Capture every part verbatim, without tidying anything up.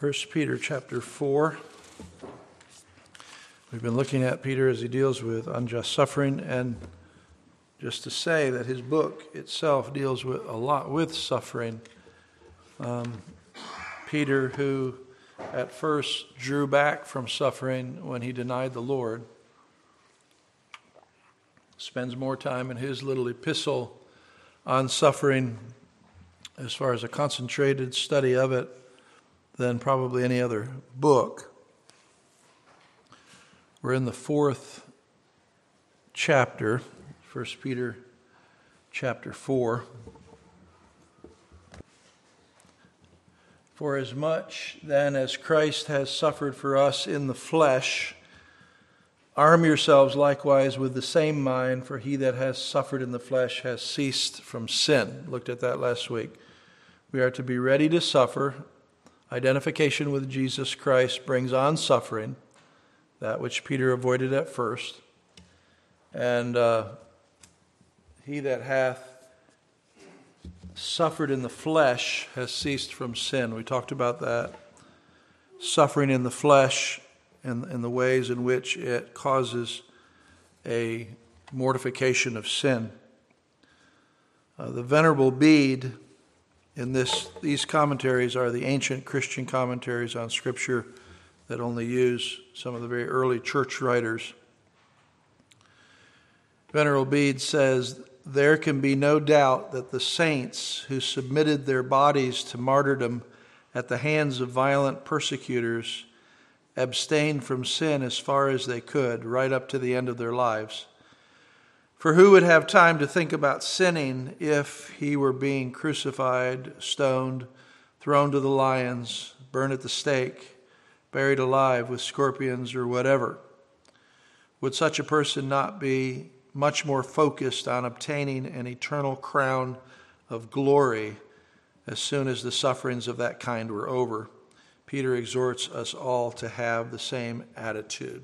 First Peter chapter four. We've been looking at Peter as he deals with unjust suffering, and just to say that his book itself deals with a lot with suffering. Um, Peter, who at first drew back from suffering when he denied the Lord, spends more time in his little epistle on suffering as far as a concentrated study of it than probably any other book. We're in the fourth chapter, First Peter chapter four. For as much then as Christ has suffered for us in the flesh, arm yourselves likewise with the same mind, for he that has suffered in the flesh has ceased from sin. Looked at that last week. We are to be ready to suffer. Identification with Jesus Christ brings on suffering, that which Peter avoided at first. And uh, he that hath suffered in the flesh has ceased from sin. We talked about that. Suffering in the flesh and, and the ways in which it causes a mortification of sin. Uh, the Venerable Bede, in this, these commentaries are the ancient Christian commentaries on Scripture that only use some of the very early church writers. Venerable Bede says, there can be no doubt that the saints who submitted their bodies to martyrdom at the hands of violent persecutors abstained from sin as far as they could, right up to the end of their lives. For who would have time to think about sinning if he were being crucified, stoned, thrown to the lions, burned at the stake, buried alive with scorpions or whatever? Would such a person not be much more focused on obtaining an eternal crown of glory as soon as the sufferings of that kind were over? Peter exhorts us all to have the same attitude.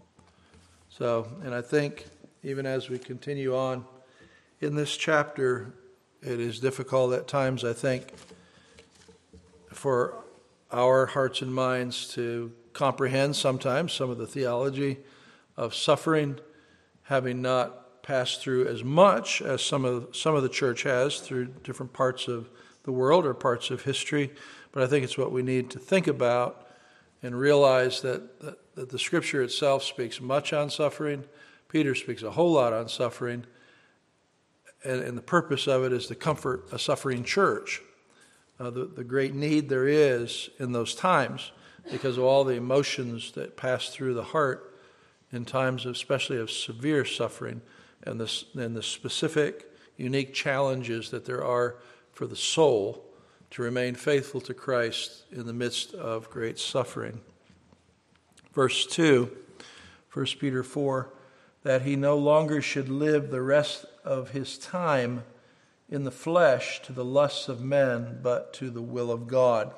So, and I think even as we continue on in this chapter, it is difficult at times, I think, for our hearts and minds to comprehend sometimes some of the theology of suffering, having not passed through as much as some of some of the church has through different parts of the world or parts of history. But I think it's what we need to think about and realize that, that, that the Scripture itself speaks much on suffering. Peter speaks a whole lot on suffering, and, and the purpose of it is to comfort a suffering church. Uh, the, the great need there is in those times because of all the emotions that pass through the heart in times of, especially of severe suffering, and the, and the specific, unique challenges that there are for the soul to remain faithful to Christ in the midst of great suffering. Verse two, First Peter four, that he no longer should live the rest of his time in the flesh to the lusts of men, but to the will of God.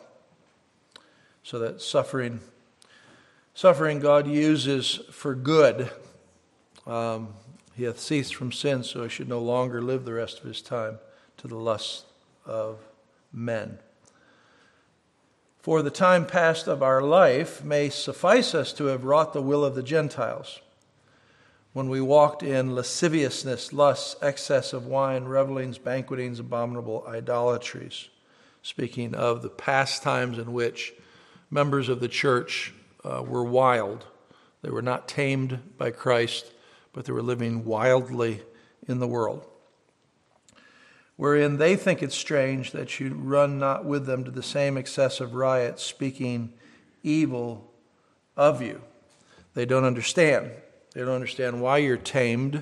So that suffering, suffering God uses for good. Um, he hath ceased from sin, so he should no longer live the rest of his time to the lusts of men. For the time past of our life may suffice us to have wrought the will of the Gentiles, when we walked in lasciviousness, lusts, excess of wine, revelings, banquetings, abominable idolatries. Speaking of the past times in which members of the church uh, were wild. They were not tamed by Christ, but they were living wildly in the world. Wherein they think it strange that you run not with them to the same excessive riot, speaking evil of you. They don't understand. They don't understand why you're tamed,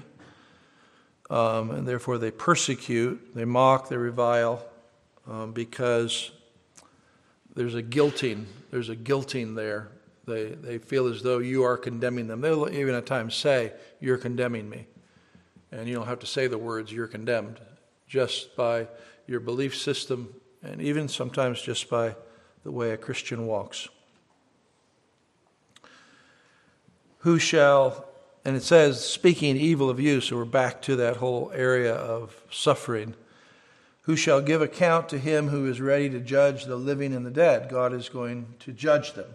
um, and therefore they persecute, they mock, they revile, um, because there's a guilting, there's a guilting there. They they feel as though you are condemning them. They'll even at times say, you're condemning me. And you don't have to say the words, you're condemned, just by your belief system, and even sometimes just by the way a Christian walks. Who shall... And it says, speaking evil of you, so we're back to that whole area of suffering. who shall give account to him who is ready to judge the living and the dead. God is going to judge them.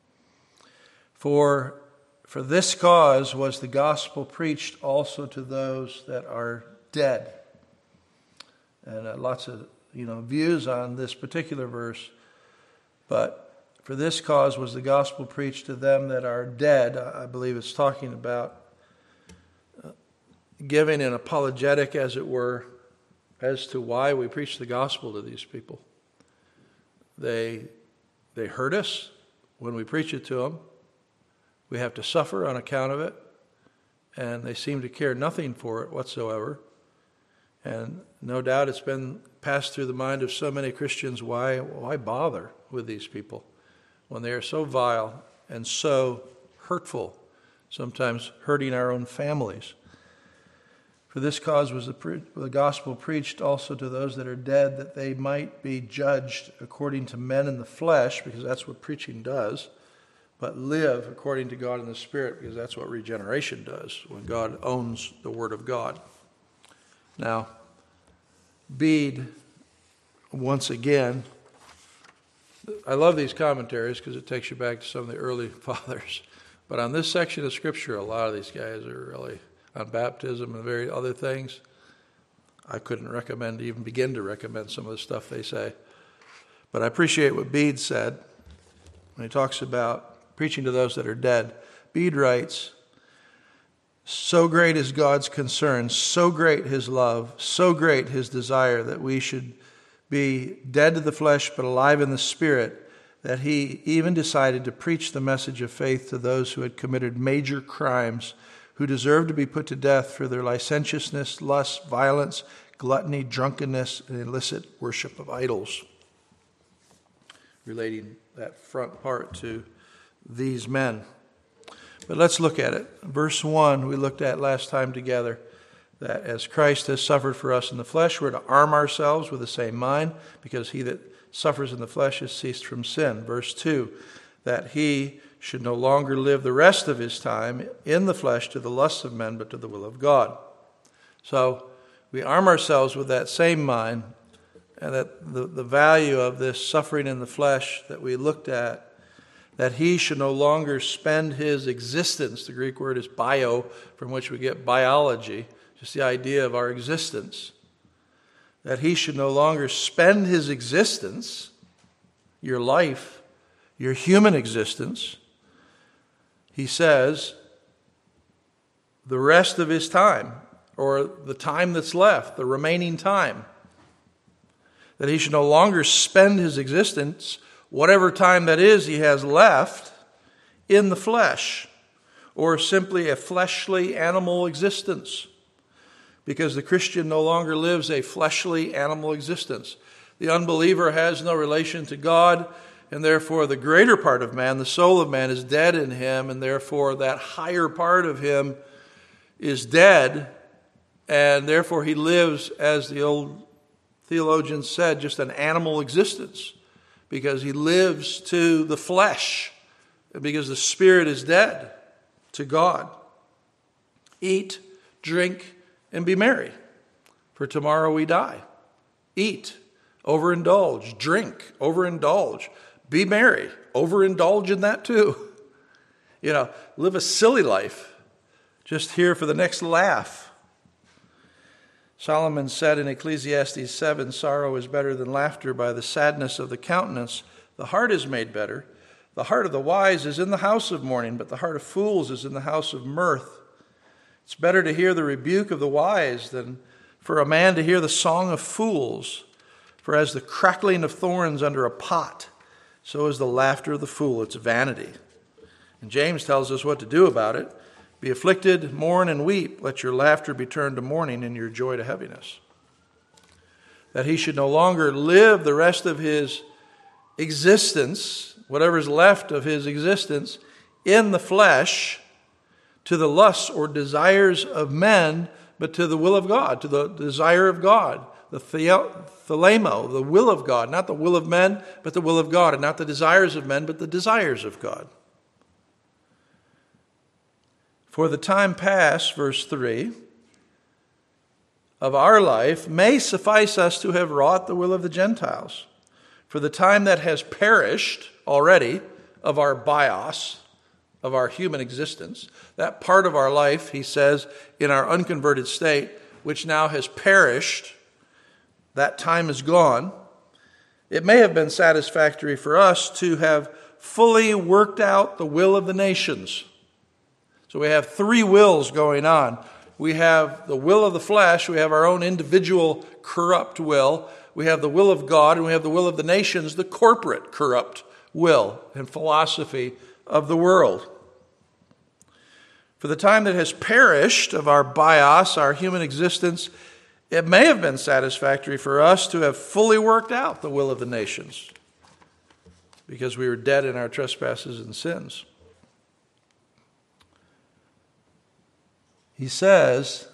For, for this cause was the gospel preached also to those that are dead. And uh, lots of you know views on this particular verse. But for this cause was the gospel preached to them that are dead. I believe it's talking about uh, giving an apologetic, as it were, as to why we preach the gospel to these people. They, they hurt us when we preach it to them. We have to suffer on account of it. And they seem to care nothing for it whatsoever. And no doubt it's been passed through the mind of so many Christians, why, why bother with these people when they are so vile and so hurtful, sometimes hurting our own families. For this cause was the, pre- the gospel preached also to those that are dead, that they might be judged according to men in the flesh, because that's what preaching does, but live according to God in the Spirit, because that's what regeneration does, when God owns the Word of God. Now, Bede, once again, I love these commentaries because it takes you back to some of the early fathers. But on this section of Scripture, a lot of these guys are really, on baptism and various other things, I couldn't recommend, even begin to recommend some of the stuff they say. But I appreciate what Bede said when he talks about preaching to those that are dead. Bede writes, "So great is God's concern, so great his love, so great his desire that we should be dead to the flesh but alive in the spirit, that he even decided to preach the message of faith to those who had committed major crimes, who deserved to be put to death for their licentiousness, lust, violence, gluttony, drunkenness, and illicit worship of idols." Relating that front part to these men. But let's look at it. Verse one, we looked at last time together, that as Christ has suffered for us in the flesh, we're to arm ourselves with the same mind, because he that suffers in the flesh has ceased from sin. Verse two, that he should no longer live the rest of his time in the flesh to the lusts of men, but to the will of God. So we arm ourselves with that same mind, and that the, the value of this suffering in the flesh that we looked at, that he should no longer spend his existence, the Greek word is bio, from which we get biology, just the idea of our existence, that he should no longer spend his existence, your life, your human existence, he says, the rest of his time, or the time that's left, the remaining time, that he should no longer spend his existence, whatever time that is he has left, in the flesh, or simply a fleshly animal existence, because the Christian no longer lives a fleshly animal existence. The unbeliever has no relation to God, and therefore the greater part of man, the soul of man, is dead in him, and therefore that higher part of him is dead, and therefore he lives, as the old theologians said, just an animal existence, because he lives to the flesh, because the spirit is dead to God. Eat, drink, and be merry, for tomorrow we die. Eat, overindulge, drink, overindulge, be merry, overindulge in that too. You know, live a silly life, just here for the next laugh. Solomon said in Ecclesiastes seven, sorrow is better than laughter by the sadness of the countenance. The heart is made better. The heart of the wise is in the house of mourning, but the heart of fools is in the house of mirth. It's better to hear the rebuke of the wise than for a man to hear the song of fools. For as the crackling of thorns under a pot, so is the laughter of the fool. It's vanity. And James tells us what to do about it. Be afflicted, mourn, and weep. Let your laughter be turned to mourning and your joy to heaviness. That he should no longer live the rest of his existence, whatever's left of his existence, in the flesh, to the lusts or desires of men, but to the will of God, to the desire of God, the thelemo, the will of God, not the will of men, but the will of God, and not the desires of men, but the desires of God. For the time past, verse three, of our life may suffice us to have wrought the will of the Gentiles. For the time that has perished already of our bios, of our human existence, that part of our life, he says, in our unconverted state, which now has perished, that time is gone, it may have been satisfactory for us to have fully worked out the will of the nations. So we have three wills going on. We have the will of the flesh, we have our own individual corrupt will, we have the will of God, and we have the will of the nations, the corporate corrupt will and philosophy of the world. For the time that has perished of our bios, our human existence, it may have been satisfactory for us to have fully worked out the will of the nations, because we were dead in our trespasses and sins. He says,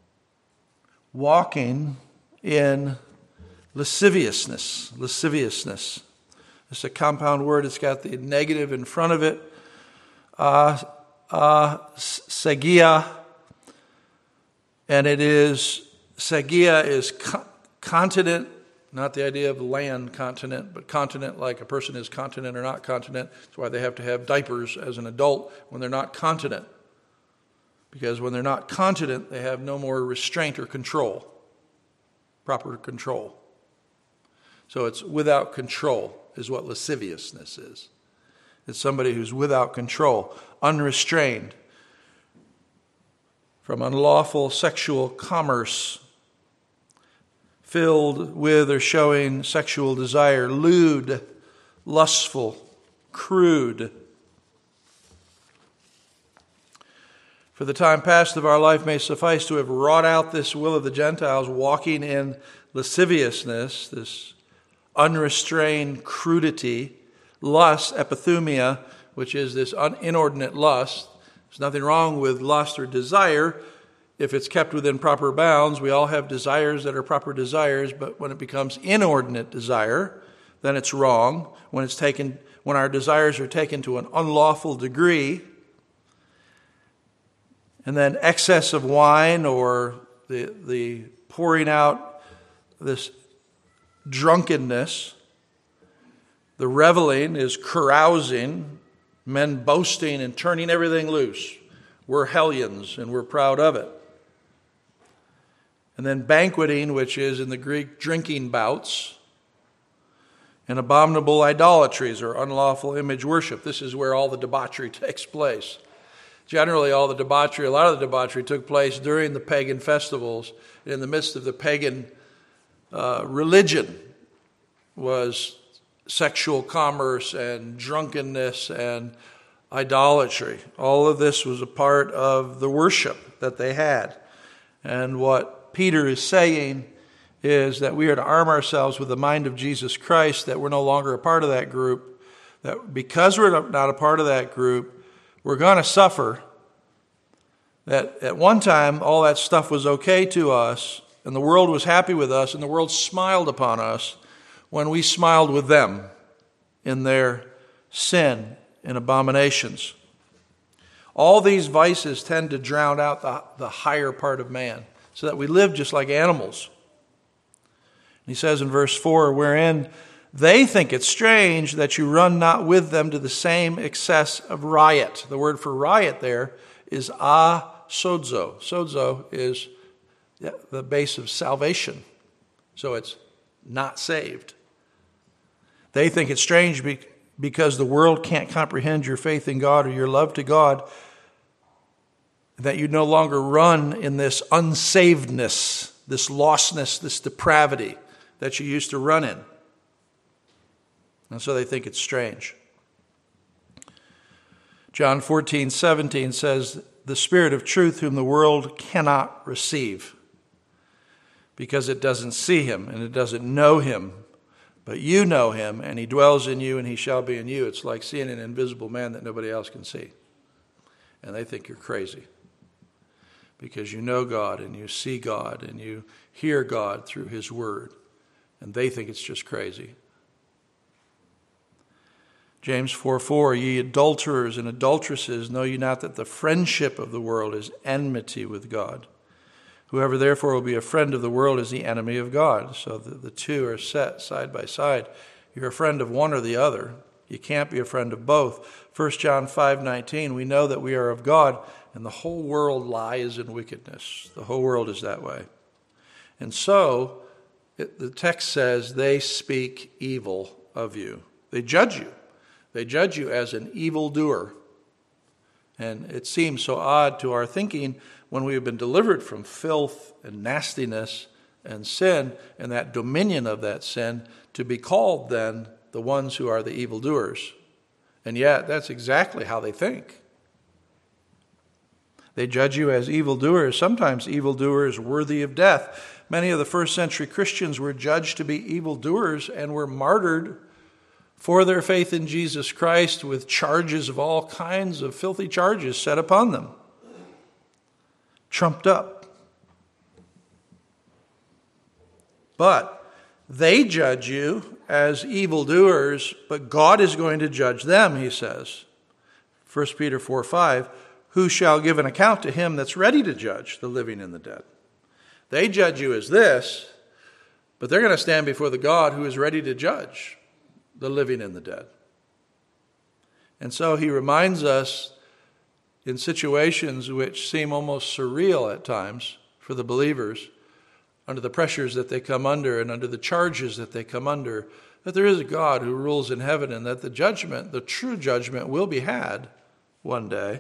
walking in lasciviousness. Lasciviousness. It's a compound word. It's got the negative in front of it. Uh, uh, sagia. And it is, sagia is co- continent, not the idea of land continent, but continent like a person is continent or not continent. That's why they have to have diapers as an adult when they're not continent. Because when they're not continent, they have no more restraint or control, proper control. So it's without control is what lasciviousness is. It's somebody who's without control, unrestrained from unlawful sexual commerce, filled with or showing sexual desire, lewd, lustful, crude. For the time past of our life may suffice to have wrought out this will of the Gentiles, walking in lasciviousness, this unrestrained crudity, lust, epithumia, which is this un- inordinate lust. There's nothing wrong with lust or desire if it's kept within proper bounds. We all have desires that are proper desires, but when it becomes inordinate desire, then it's wrong. When it's taken, when our desires are taken to an unlawful degree, and then excess of wine or the the pouring out this drunkenness. The reveling is carousing, men boasting and turning everything loose. We're hellions and we're proud of it. And then banqueting, which is in the Greek drinking bouts, and abominable idolatries or unlawful image worship. This is where all the debauchery takes place. Generally, all the debauchery, a lot of the debauchery took place during the pagan festivals. In the midst of the pagan uh, religion was sexual commerce and drunkenness and idolatry. All of this was a part of the worship that they had. And what Peter is saying is that we are to arm ourselves with the mind of Jesus Christ, that we're no longer a part of that group, that because we're not a part of that group, we're going to suffer. That at one time, all that stuff was okay to us, and the world was happy with us, and the world smiled upon us when we smiled with them in their sin and abominations. All these vices tend to drown out the, the higher part of man, so that we live just like animals. He says in verse four, wherein they think it strange that you run not with them to the same excess of riot. The word for riot there is asozo. Sozo is the base of salvation. So it's not saved. They think it's strange because the world can't comprehend your faith in God or your love to God, that you no longer run in this unsavedness, this lostness, this depravity that you used to run in. And so they think it's strange. John fourteen seventeen says, the Spirit of truth whom the world cannot receive, because it doesn't see him and it doesn't know him. But you know him, and he dwells in you, and he shall be in you. It's like seeing an invisible man that nobody else can see. And they think you're crazy, because you know God, and you see God, and you hear God through his word. And they think it's just crazy. James four four, ye adulterers and adulteresses, know ye not that the friendship of the world is enmity with God? Whoever therefore will be a friend of the world is the enemy of God. So the, the two are set side by side. You're a friend of one or the other. You can't be a friend of both. First John five nineteen, we know that we are of God, and the whole world lies in wickedness. The whole world is that way. And so, it, the text says, they speak evil of you. They judge you. They judge you as an evildoer. And it seems so odd to our thinking when we have been delivered from filth and nastiness and sin and that dominion of that sin to be called then the ones who are the evildoers. And yet, that's exactly how they think. They judge you as evildoers, sometimes evildoers worthy of death. Many of the first century Christians were judged to be evildoers and were martyred for their faith in Jesus Christ with charges of all kinds of filthy charges set upon them. Trumped up. But they judge you as evildoers, but God is going to judge them, he says. First Peter four five, who shall give an account to him that's ready to judge the living and the dead? They judge you as this, but they're going to stand before the God who is ready to judge the living and the dead. And so he reminds us in situations which seem almost surreal at times for the believers, under the pressures that they come under and under the charges that they come under, that there is a God who rules in heaven and that the judgment, the true judgment, will be had one day.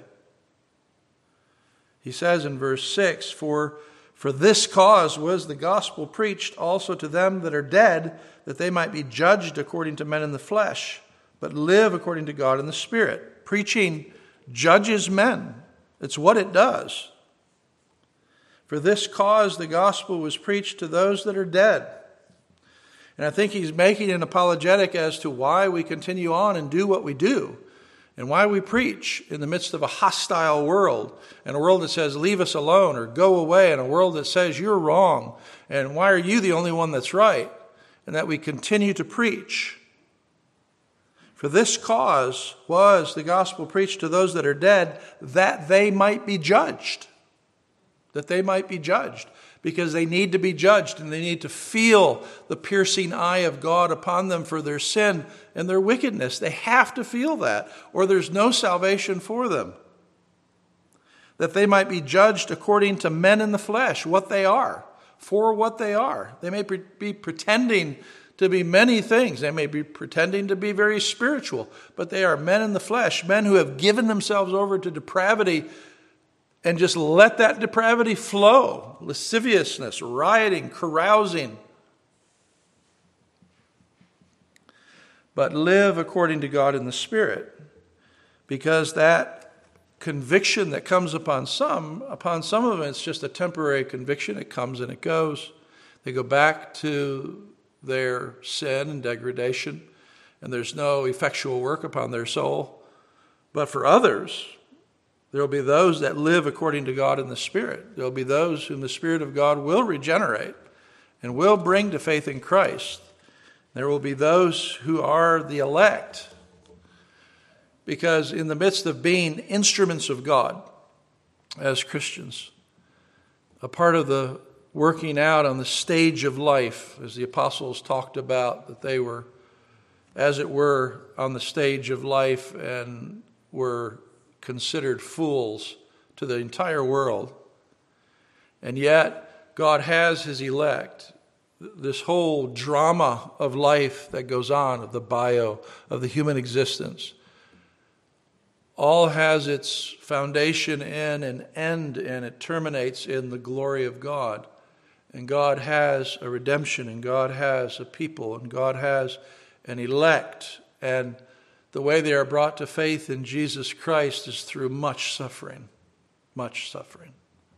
He says in verse six, For for this cause was the gospel preached also to them that are dead, that they might be judged according to men in the flesh, but live according to God in the Spirit. Preaching judges men. It's what it does. For this cause the gospel was preached to those that are dead. And I think he's making an apologetic as to why we continue on and do what we do, and why we preach in the midst of a hostile world, and a world that says, leave us alone or go away, and a world that says, you're wrong, and why are you the only one that's right? And that we continue to preach. For this cause was the gospel preached to those that are dead, that they might be judged. That they might be judged. Because they need to be judged, and they need to feel the piercing eye of God upon them for their sin and their wickedness. They have to feel that, or there's no salvation for them. That they might be judged according to men in the flesh, what they are, for what they are. They may be pretending to be many things. They may be pretending to be very spiritual, but they are men in the flesh, men who have given themselves over to depravity and just let that depravity flow. Lasciviousness, rioting, carousing. But live according to God in the Spirit. Because that conviction that comes upon some, upon some of them it's just a temporary conviction. It comes and it goes. They go back to their sin and degradation, and there's no effectual work upon their soul. But for others, there will be those that live according to God in the Spirit. There will be those whom the Spirit of God will regenerate and will bring to faith in Christ. There will be those who are the elect. Because in the midst of being instruments of God as Christians, a part of the working out on the stage of life, as the apostles talked about, that they were, as it were, on the stage of life and were considered fools to the entire world. And yet, God has his elect. This whole drama of life that goes on, of the bio, of the human existence, all has its foundation in and end in, it terminates in the glory of God. And God has a redemption, and God has a people, and God has an elect. And the way they are brought to faith in Jesus Christ is through much suffering, much suffering.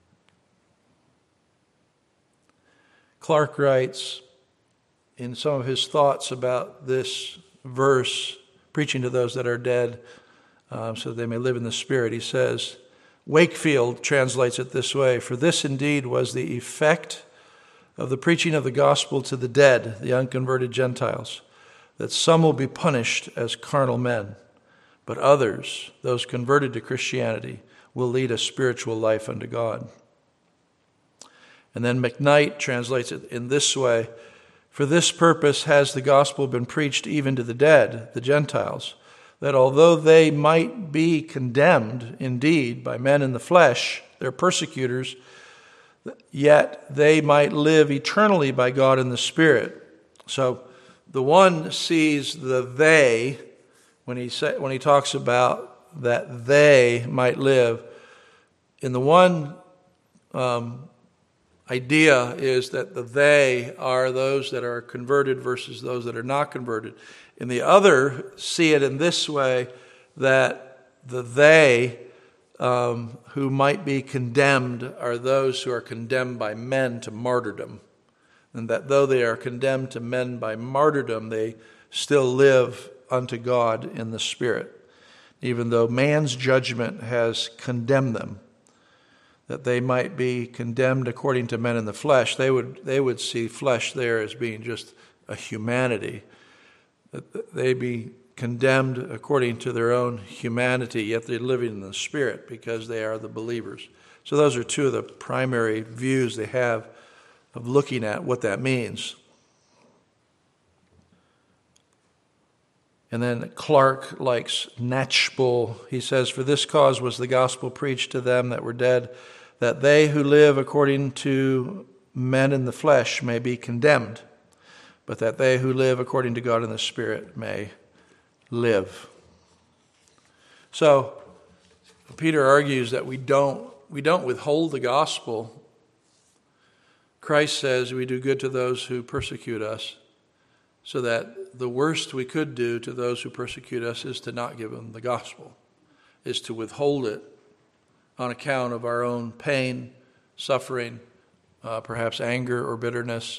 Clark writes in some of his thoughts about this verse, preaching to those that are dead, uh, so that they may live in the Spirit, he says, Wakefield translates it this way, for this indeed was the effect of the preaching of the gospel to the dead, the unconverted Gentiles, that some will be punished as carnal men, but others, those converted to Christianity, will lead a spiritual life unto God. And then McKnight translates it in this way: for this purpose has the gospel been preached even to the dead, the Gentiles, that although they might be condemned indeed by men in the flesh, their persecutors, yet they might live eternally by God in the Spirit. So the one sees the they when he say, when he talks about that they might live. In the one um, idea is that the they are those that are converted versus those that are not converted. In the other, see it in this way, that the they um, who might be condemned are those who are condemned by men to martyrdom. And that though they are condemned to men by martyrdom, they still live unto God in the Spirit, even though man's judgment has condemned them. That they might be condemned according to men in the flesh. They would they would see flesh there as being just a humanity. That they be condemned according to their own humanity, yet they're living in the Spirit because they are the believers. So those are two of the primary views they have of looking at what that means. And then Clark likes Natchbull. He says, for this cause was the gospel preached to them that were dead, that they who live according to men in the flesh may be condemned, but that they who live according to God in the Spirit may live. So Peter argues that we don't we don't withhold the gospel. Christ says we do good to those who persecute us, so that the worst we could do to those who persecute us is to not give them the gospel, is to withhold it on account of our own pain, suffering, uh, perhaps anger or bitterness.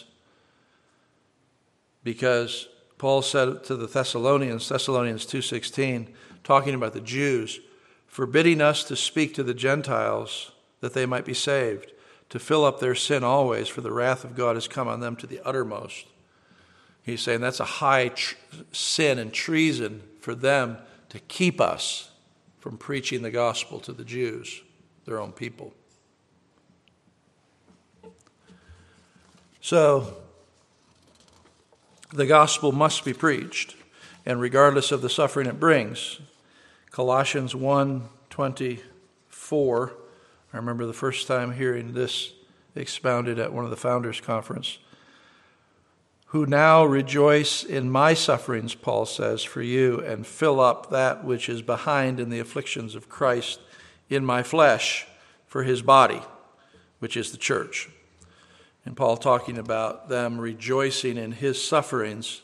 Because Paul said to the Thessalonians, Thessalonians two sixteen, talking about the Jews, forbidding us to speak to the Gentiles that they might be saved, to fill up their sin always, for the wrath of God has come on them to the uttermost. He's saying that's a high tr- sin and treason for them to keep us from preaching the gospel to the Jews, their own people. So the gospel must be preached, and regardless of the suffering it brings. Colossians one twenty-four, I remember the first time hearing this expounded at one of the Founders' Conference. Who now rejoice in my sufferings, Paul says, for you, and fill up that which is behind in the afflictions of Christ in my flesh for his body, which is the church. And Paul talking about them rejoicing in his sufferings,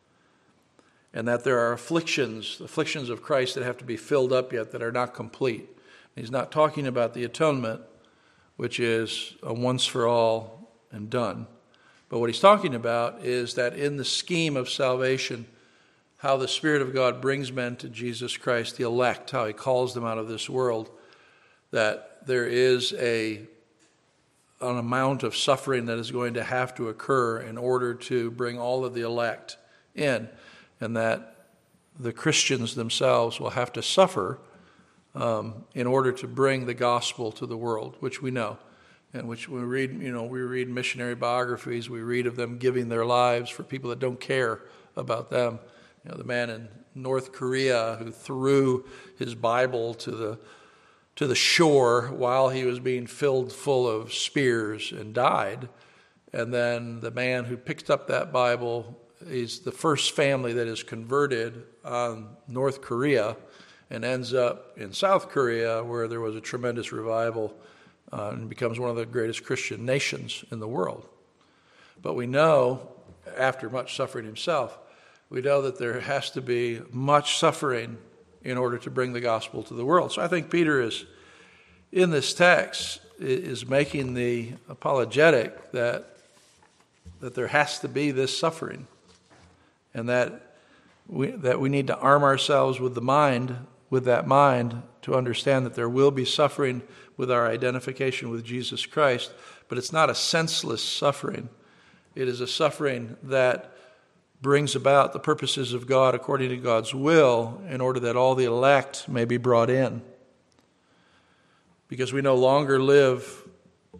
and that there are afflictions, afflictions of Christ that have to be filled up yet that are not complete. He's not talking about the atonement, which is a once for all and done. But what he's talking about is that in the scheme of salvation, how the Spirit of God brings men to Jesus Christ, the elect, how he calls them out of this world, that there is a an amount of suffering that is going to have to occur in order to bring all of the elect in, and that the Christians themselves will have to suffer um, in order to bring the gospel to the world, which we know. And which we read, you know, we read missionary biographies. We read of them giving their lives for people that don't care about them. You know, the man in North Korea who threw his Bible to the to the shore while he was being filled full of spears and died. And then the man who picked up that Bible is the first family that is converted on North Korea and ends up in South Korea, where there was a tremendous revival. Uh, and becomes one of the greatest Christian nations in the world. But we know, after much suffering himself, we know that there has to be much suffering in order to bring the gospel to the world. So I think Peter is, in this text, is making the apologetic that, that there has to be this suffering, and that we, that we need to arm ourselves with the mind, with that mind, to understand that there will be suffering with our identification with Jesus Christ, but it's not a senseless suffering. It is a suffering that brings about the purposes of God according to God's will, in order that all the elect may be brought in. Because we no longer live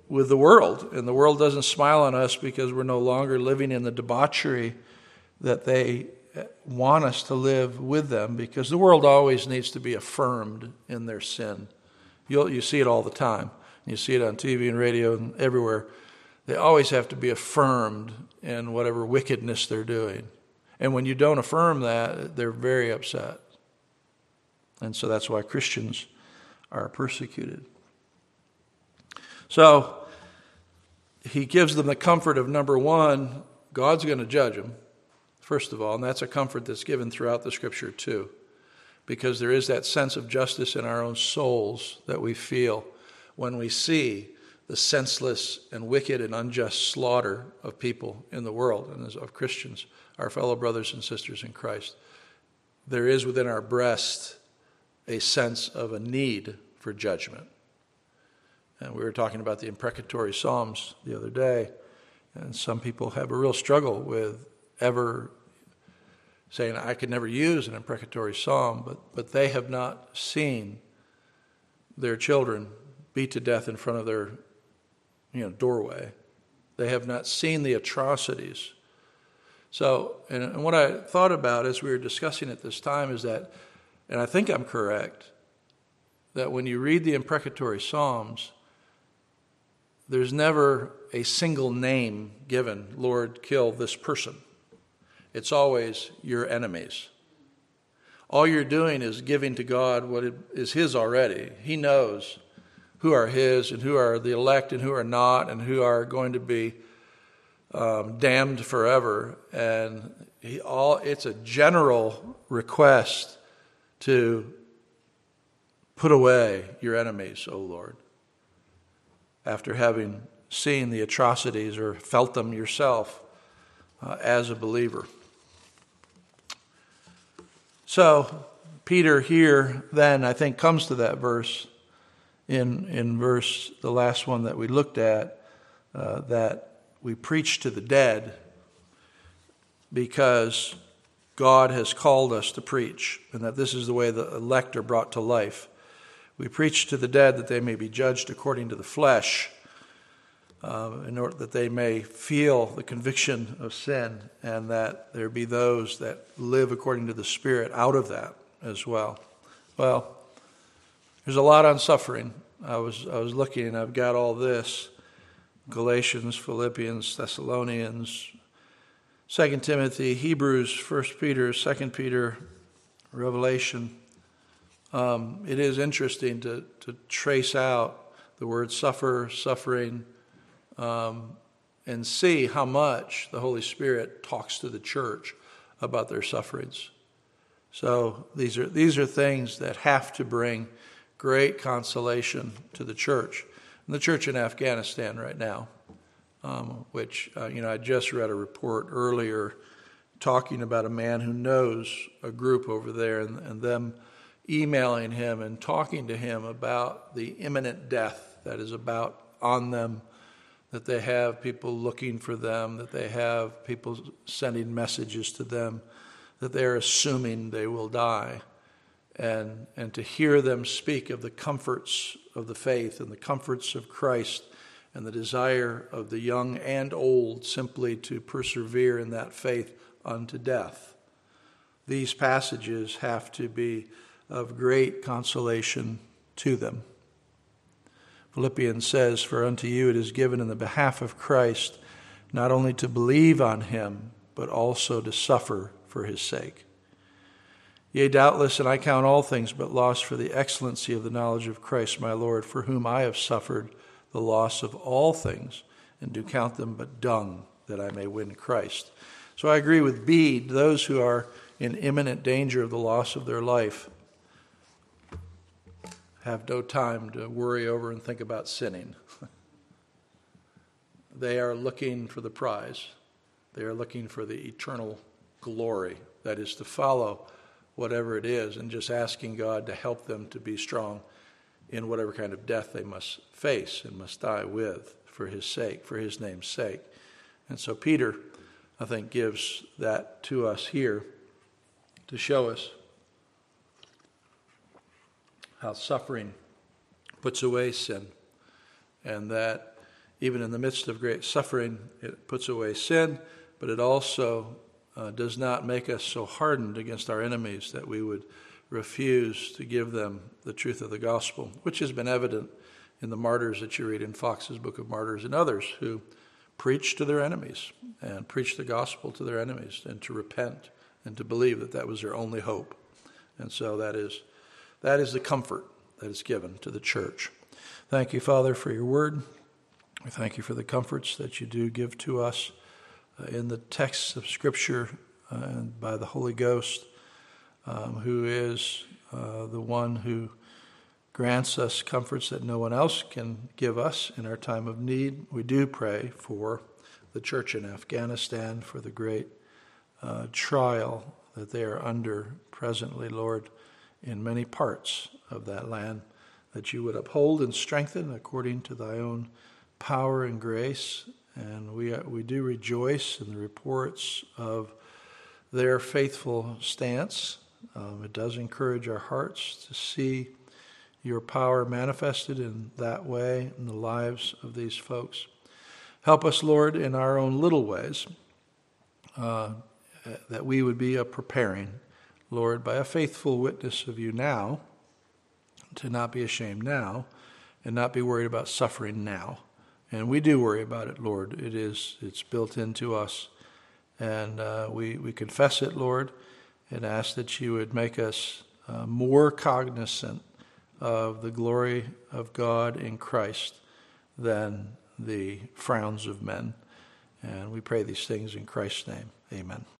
with the world, and the world doesn't smile on us because we're no longer living in the debauchery that they want us to live with them, because the world always needs to be affirmed in their sin. You'll, you see it all the time. You see it on T V and radio and everywhere. They always have to be affirmed in whatever wickedness they're doing. And when you don't affirm that, they're very upset. And so that's why Christians are persecuted. So he gives them the comfort of, number one, God's going to judge them, first of all, and that's a comfort that's given throughout the Scripture too, because there is that sense of justice in our own souls that we feel when we see the senseless and wicked and unjust slaughter of people in the world, and of Christians, our fellow brothers and sisters in Christ. There is within our breast a sense of a need for judgment. And we were talking about the imprecatory Psalms the other day, and some people have a real struggle with ever saying, I could never use an imprecatory Psalm, but, but they have not seen their children beat to death in front of their you know, doorway. They have not seen the atrocities. So, and, and what I thought about as we were discussing it this time is that, and I think I'm correct, that when you read the imprecatory Psalms, there's never a single name given, Lord, kill this person. It's always your enemies. All you're doing is giving to God what is his already. He knows who are his and who are the elect and who are not, and who are going to be um, damned forever. And he all it's a general request to put away your enemies, O Lord, after having seen the atrocities or felt them yourself uh, as a believer. So Peter here then, I think, comes to that verse in in verse, the last one that we looked at, uh, that we preach to the dead because God has called us to preach, and that this is the way the elect are brought to life. We preach to the dead that they may be judged according to the flesh, uh, in order that they may feel the conviction of sin, and that there be those that live according to the Spirit out of that as well. Well, there's a lot on suffering. I was I was looking, and I've got all this: Galatians, Philippians, Thessalonians, Second Timothy, Hebrews, First Peter, Second Peter, Revelation. Um, it is interesting to, to trace out the word suffer, suffering, um, and see how much the Holy Spirit talks to the church about their sufferings. So these are these are things that have to bring great consolation to the church. And the church in Afghanistan right now, um, which, uh, you know, I just read a report earlier talking about a man who knows a group over there, and, and them emailing him and talking to him about the imminent death that is about on them, that they have people looking for them, that they have people sending messages to them, that they're assuming they will die. And, and to hear them speak of the comforts of the faith and the comforts of Christ and the desire of the young and old simply to persevere in that faith unto death. These passages have to be of great consolation to them. Philippians says, "For unto you it is given in the behalf of Christ not only to believe on him, but also to suffer for his sake. Yea, doubtless, and I count all things but loss for the excellency of the knowledge of Christ my Lord, for whom I have suffered the loss of all things, and do count them but dung, that I may win Christ." So I agree with Bede, those who are in imminent danger of the loss of their life have no time to worry over and think about sinning. They are looking for the prize. They are looking for the eternal glory, that is to follow whatever it is, and just asking God to help them to be strong in whatever kind of death they must face and must die with for his sake, for his name's sake. And so Peter, I think, gives that to us here to show us how suffering puts away sin, and that even in the midst of great suffering, it puts away sin, but it also uh, does not make us so hardened against our enemies that we would refuse to give them the truth of the gospel, which has been evident in the martyrs that you read in Fox's Book of Martyrs and others who preach to their enemies and preach the gospel to their enemies and to repent and to believe that that was their only hope. And so that is that is the comfort that is given to the church. Thank you, Father, for your word. We thank you for the comforts that you do give to us uh, in the texts of Scripture uh, and by the Holy Ghost, um, who is uh, the one who grants us comforts that no one else can give us in our time of need. We do pray for the church in Afghanistan, for the great uh, trial that they are under presently, Lord, in many parts of that land, that you would uphold and strengthen according to thy own power and grace. And we uh, we do rejoice in the reports of their faithful stance. Um, it does encourage our hearts to see your power manifested in that way in the lives of these folks. Help us, Lord, in our own little ways, uh, that we would be a preparing, Lord, by a faithful witness of you now, to not be ashamed now, and not be worried about suffering now. And we do worry about it, Lord. It is, it's built into us. And uh, we, we confess it, Lord, and ask that you would make us uh, more cognizant of the glory of God in Christ than the frowns of men. And we pray these things in Christ's name. Amen.